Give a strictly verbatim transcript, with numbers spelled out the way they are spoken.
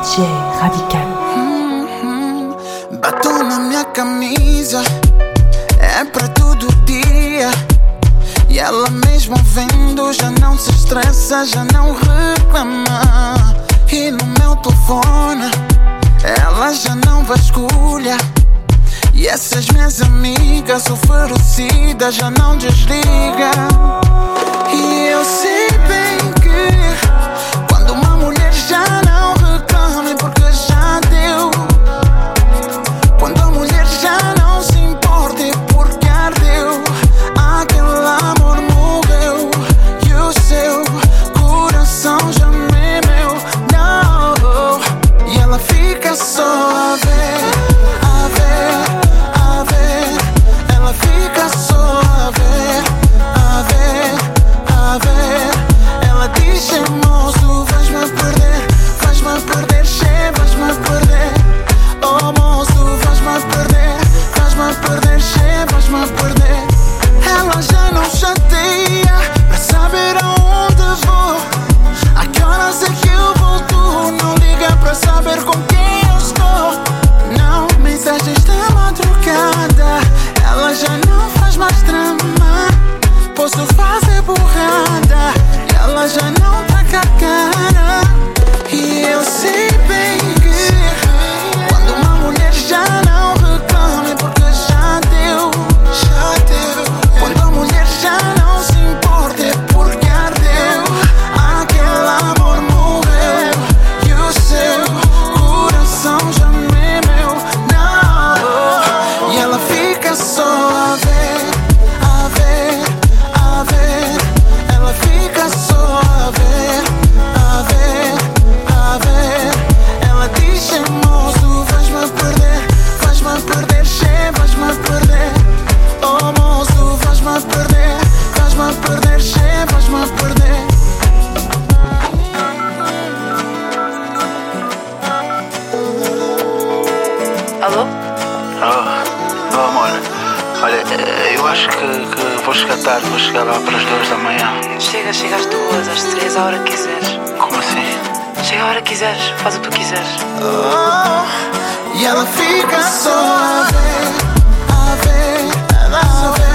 J Radical. Mm-hmm. Batom na minha camisa, é pra todo dia. E ela mesmo vendo já não se estressa, já não reclama. E no meu telefone ela já não vasculha. E essas minhas amigas oferecidas já não desliga. E eu sei bem que quando uma mulher já não reclama é porque já deu. Quando a mulher já não se importa é porque ardeu. Aquele amor morreu e o seu coração já não é meu, não. E ela fica só a ver, a ver, a ver. Ela fica só a ver, a ver, a ver. Ela diz: moço, vais-me perder, vais-me perder, che, vais-me perder. Oh moço, vais-me perder, vais-me perder, che, vais-me perder. Ela já não chateia pra saber aonde vou, a que horas é que eu volto. Não liga pra saber com quem eu estou. Não, mensagens da madrugada. Ela já não faz mais drama. Posso fazer burrada e ela já não tá com a cara. E eu sei bem que quando uma mulher já não reclama é porque já deu, já deu. Quando a mulher já não se importa é porque ardeu. Aquele amor morreu e o seu coração já não é meu, não. E ela fica só a ver, a ver, a ver. Ela fica só a ver, a ver, a ver. Ela diz: moço, vais-me perder, vais-me perder, che, vais-me perder. Oh moço, vais-me perder, vais-me perder, che, vais-me perder. Alô? Oh, oh amor, olha, eu acho que, que vou chegar tarde, vou chegar lá para as duas da manhã. Chega, chega às duas, às três, a hora que quiseres. Como assim? Chega a hora que quiseres, faz o que tu quiseres. Oh, e ela fica só a ver, a ver, a ver.